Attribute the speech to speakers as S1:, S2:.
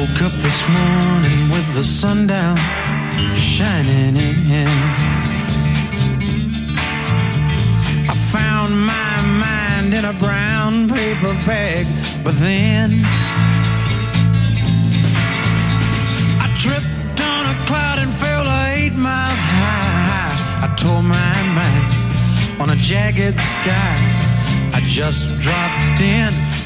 S1: Woke up this morning with the sun down, shining in. I found my mind in a brown paper bag, but then I tripped on a cloud and fell 8 miles high. I tore my mind on a jagged sky. I just dropped in